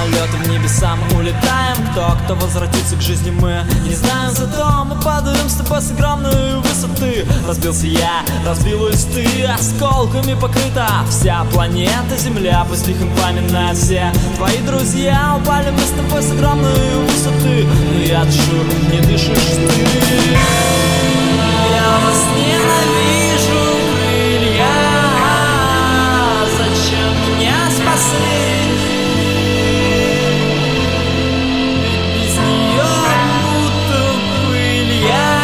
самолеты в небеса мы улетаем. Кто возвратится к жизни мы не знаем, зато мы падаем с тобой с огромной высоты. Разбился я, разбилась ты, осколками покрыта вся планета Земля. Пусть лихом пламенная все твои друзья. Упали мы с тобой с огромной высоты, но я дышу, не дышишь ты. Я вас ненавижу, крылья, зачем меня спасли? Без нее будто пыль я,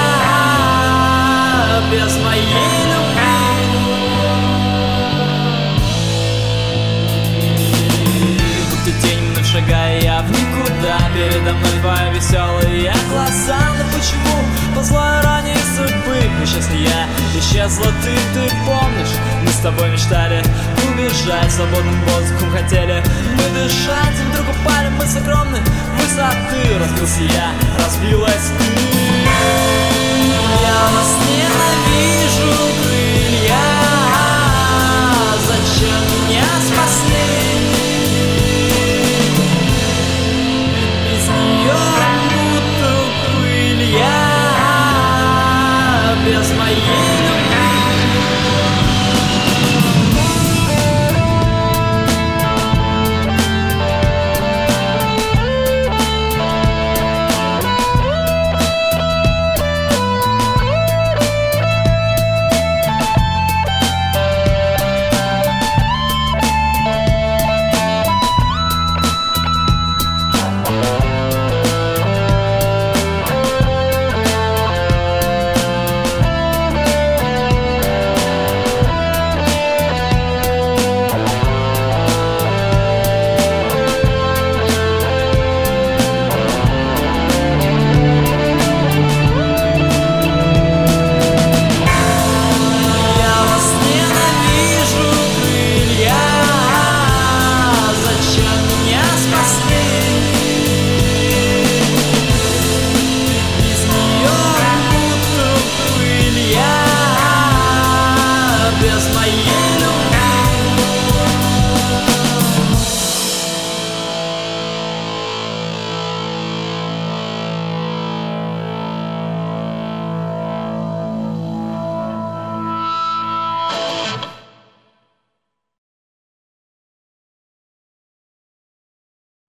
без моей любви. Будто тень вновь шагая я в никуда, передо мной твои веселые глаза. Но почему по злой иронии судьбы несчастный я исчезла ты помнишь? Мы с тобой мечтали убежать, свободным воздухом хотели подышать. И вдруг упали мы с огромной высоты. Разбился я, разбилась ты. Я вас ненавижу.